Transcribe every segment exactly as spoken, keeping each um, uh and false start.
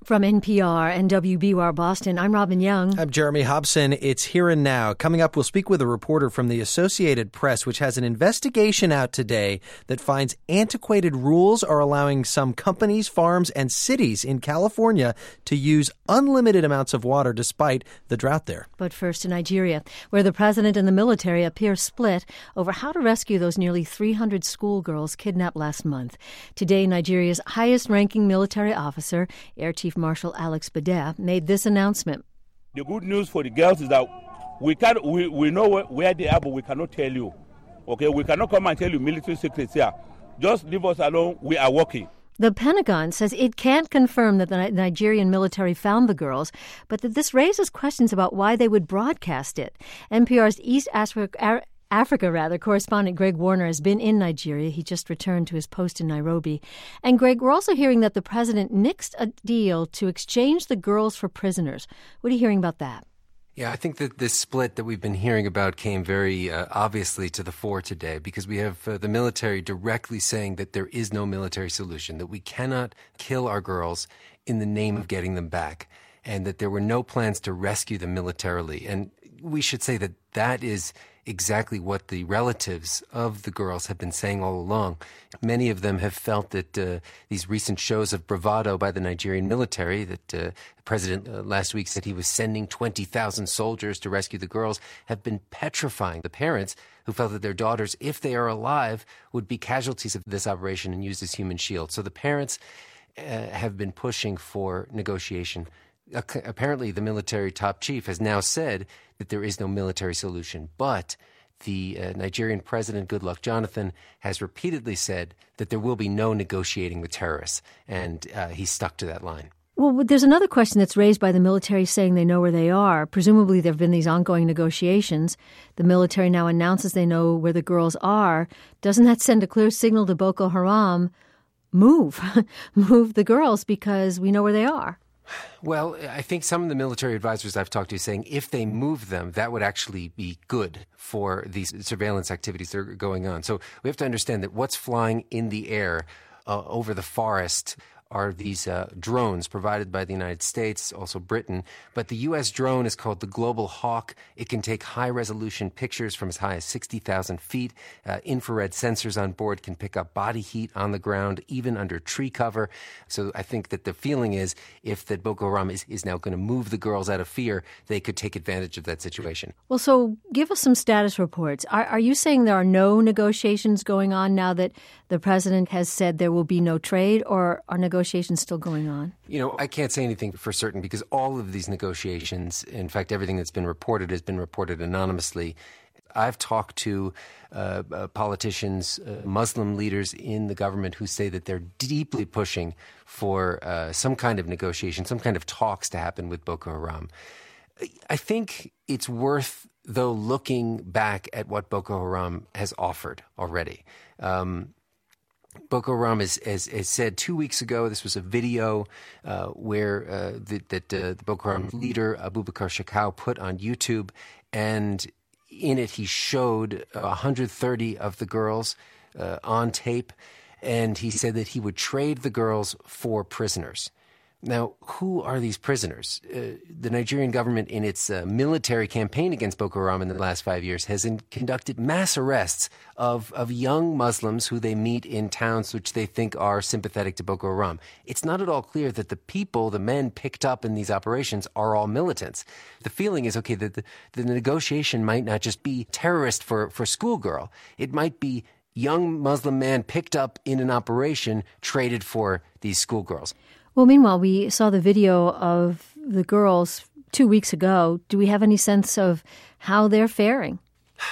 From N P R and W B U R Boston, I'm Robin Young. I'm Jeremy Hobson. It's Here and Now. Coming up, we'll speak with a reporter from the Associated Press, which has an investigation out today that finds antiquated rules are allowing some companies, farms, and cities in California to use unlimited amounts of water despite the drought there. But first to Nigeria, where the president and the military appear split over how to rescue those nearly three hundred schoolgirls kidnapped last month. Today, Nigeria's highest-ranking military officer, Air Chief Marshal Alex Bada, made this announcement. The good news for the girls is that we can we, we know where, where they are, but we cannot tell you. Okay, we cannot come and tell you military secrets here. Just leave us alone. We are working. The Pentagon says it can't confirm that the Nigerian military found the girls, but that this raises questions about why they would broadcast it. N P R's East Africa, Africa rather, correspondent Greg Warner has been in Nigeria. He just returned to his post in Nairobi. And Greg, we're also hearing that the president nixed a deal to exchange the girls for prisoners. What are you hearing about that? Yeah, I think that this split that we've been hearing about came very uh, obviously to the fore today because we have uh, the military directly saying that there is no military solution, that we cannot kill our girls in the name of getting them back, and that there were no plans to rescue them militarily. And we should say that that is exactly what the relatives of the girls have been saying all along. Many of them have felt that uh, these recent shows of bravado by the Nigerian military, that uh, the president uh, last week said he was sending twenty thousand soldiers to rescue the girls, have been petrifying the parents who felt that their daughters, if they are alive, would be casualties of this operation and used as human shields. So the parents uh, have been pushing for negotiation. Apparently, the military top chief has now said that there is no military solution. But the uh, Nigerian president, Goodluck Jonathan, has repeatedly said that there will be no negotiating with terrorists. And uh, he's stuck to that line. Well, there's another question that's raised by the military saying they know where they are. Presumably, there have been these ongoing negotiations. The military now announces they know where the girls are. Doesn't that send a clear signal to Boko Haram? Move. Move the girls because we know where they are. Well, I think some of the military advisors I've talked to are saying if they move them, that would actually be good for these surveillance activities that are going on. So we have to understand that what's flying in the air uh, over the forest are these uh, drones provided by the United States, also Britain. But the U S drone is called the Global Hawk. It can take high-resolution pictures from as high as sixty thousand feet. Uh, infrared sensors on board can pick up body heat on the ground, even under tree cover. So I think that the feeling is if that Boko Haram is, is now going to move the girls out of fear, they could take advantage of that situation. Well, so give us some status reports. Are, are you saying there are no negotiations going on now that the president has said there will be no trade, or are negotiations negotiations still going on? You know, I can't say anything for certain because all of these negotiations, in fact, everything that's been reported has been reported anonymously. I've talked to uh, uh, politicians, uh, Muslim leaders in the government who say that they're deeply pushing for uh, some kind of negotiation, some kind of talks to happen with Boko Haram. I think it's worth, though, looking back at what Boko Haram has offered already. Um, Boko Haram has, has, has said two weeks ago, this was a video uh, where uh, the, that uh, the Boko Haram leader, Abubakar Shekau, put on YouTube, and in it he showed uh, one hundred thirty of the girls uh, on tape, and he said that he would trade the girls for prisoners. Now, who are these prisoners? Uh, the Nigerian government, in its uh, military campaign against Boko Haram in the last five years, has in, conducted mass arrests of, of young Muslims who they meet in towns which they think are sympathetic to Boko Haram. It's not at all clear that the people, the men picked up in these operations, are all militants. The feeling is, okay, that the, the negotiation might not just be terrorist for, for schoolgirl. It might be young Muslim man picked up in an operation traded for these schoolgirls. Well, meanwhile, we saw the video of the girls two weeks ago. Do we have any sense of how they're faring?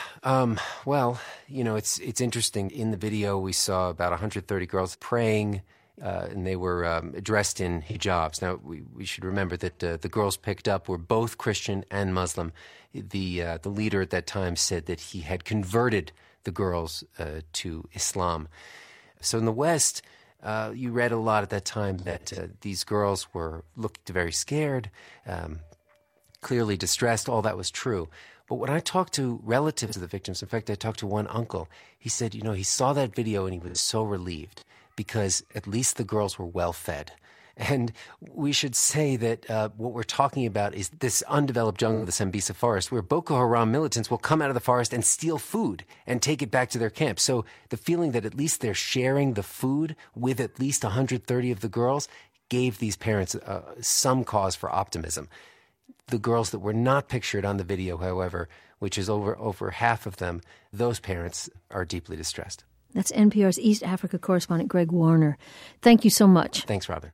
Um, well, you know, it's it's interesting. In the video, we saw about one hundred thirty girls praying, uh, and they were um, dressed in hijabs. Now, we, we should remember that uh, the girls picked up were both Christian and Muslim. The, uh, the leader at that time said that he had converted the girls uh, to Islam. So in the West, Uh, you read a lot at that time that uh, these girls were looked very scared, um, clearly distressed. All that was true. But when I talked to relatives of the victims, in fact, I talked to one uncle, he said, you know, he saw that video and he was so relieved because at least the girls were well fed. And we should say that uh, what we're talking about is this undeveloped jungle of the Sambisa forest, where Boko Haram militants will come out of the forest and steal food and take it back to their camp. So the feeling that at least they're sharing the food with at least one hundred thirty of the girls gave these parents uh, some cause for optimism. The girls that were not pictured on the video, however, which is over, over half of them, those parents are deeply distressed. That's N P R's East Africa correspondent Greg Warner. Thank you so much. Thanks, Robin.